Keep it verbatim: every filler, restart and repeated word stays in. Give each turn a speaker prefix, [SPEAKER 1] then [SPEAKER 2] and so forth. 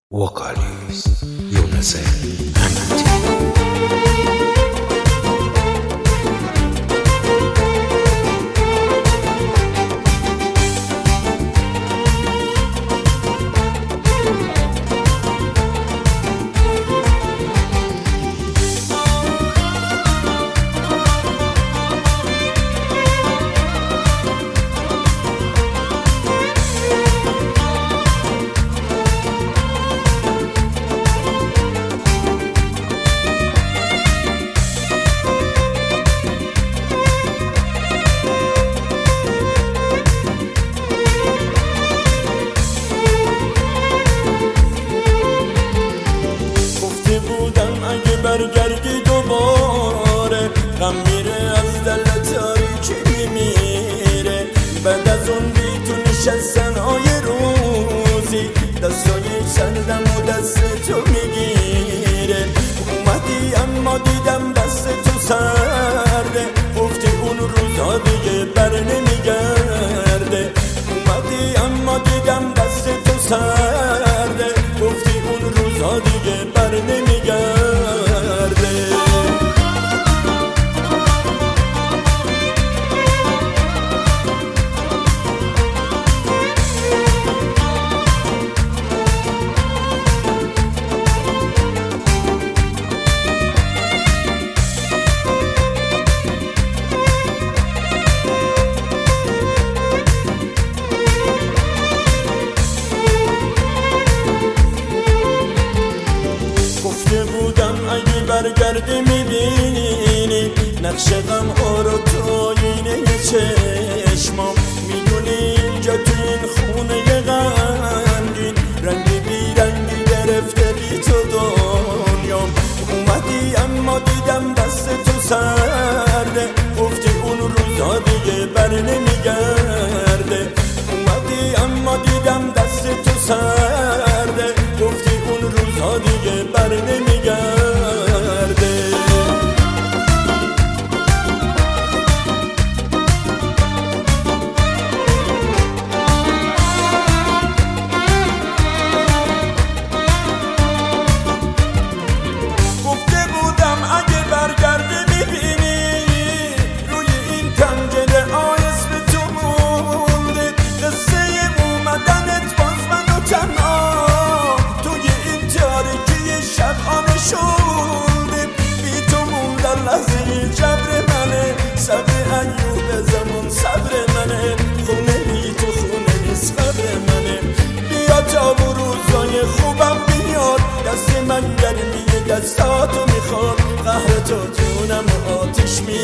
[SPEAKER 1] vocalist Yunus Anati.
[SPEAKER 2] برگردی دوباره غم میره از دل تاریکی میمیره بعد از اون بی تو نشستن های روزی دستای سردم و دست تو میگیره اومدی اما دیدم دست تو سرده گفتی اون روزا دیگه بر نمیگرده اومدی اما دیدم دست تو سرده گفتی اون روزا دیگه بر نمیگرده برگردی میبینی نقش غم ها رو تو آینه چشمام میدونی اینجا تو این خونه غمگین رنگی بی رنگی گرفته بی تو دنیام اومدی اما دیدم دست تو سرده گفتی اون روزا دیگه بر نمیگرده اومدی اما دیدم دست تو سرده گفتی اون روزا دیگه بر نمیگرده شدیم بی تو موندن لحظه جبر منه صبر ایوب زمان صبر منه خونه بی تو خونه نیست خبر منه بیا تا و روزای خوبم بیاد دست من گرمی دستاتو میخواد قهر تو جونم آتیش می